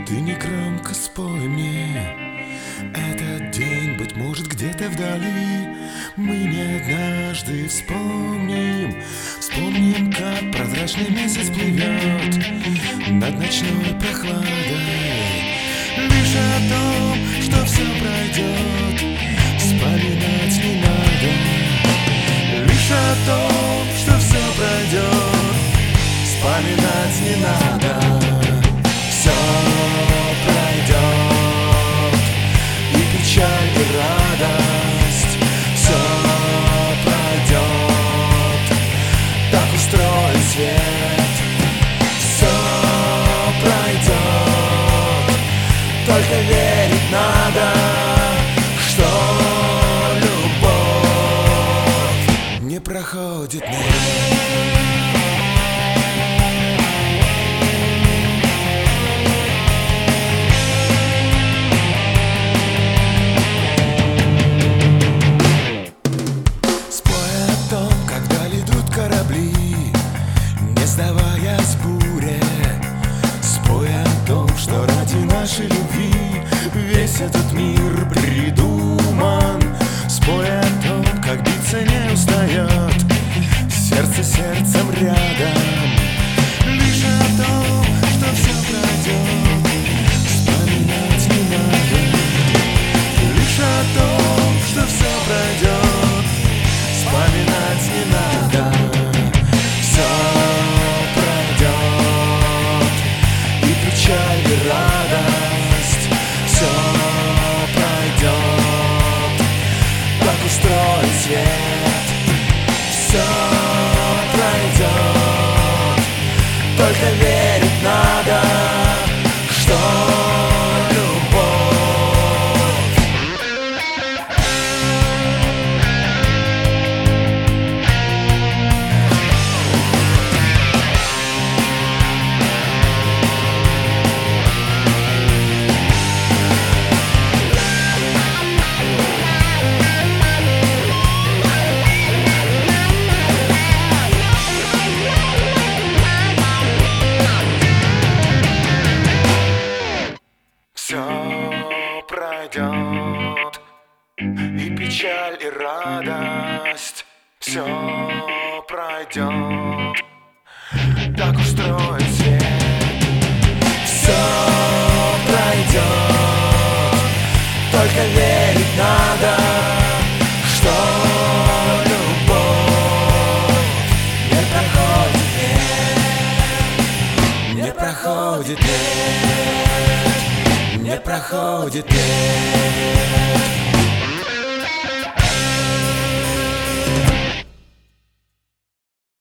Ты не громко спой мне этот день, быть может, где-то вдали. Мы не однажды вспомним, как прозрачный месяц плывет над ночной прохладой. Лишь о том, что все пройдет, вспоминать не надо. Лишь о том, что все пройдет, вспоминать не надо. Все пройдет, и печаль, и радость. Все пройдет, так устроен свет. Все пройдет, только верить надо, что любовь не проходит. Сдаваясь буре, спой о том, что ради нашей любви весь этот мир придуман. Спой о том, как биться не устает сердце сердцем рядом. Лишь о том, что все пройдет, вспоминать не надо. Лишь о том, что все пройдет, вспоминать не надо. Все печаль и радость, все пройдет, так устроен свет. Все пройдет, только верить надо, что все пройдет, и печаль, и радость. Все пройдет, так устроен свет. Все пройдет, только верить надо, что любовь не проходит, не проходит, не проходит, нет.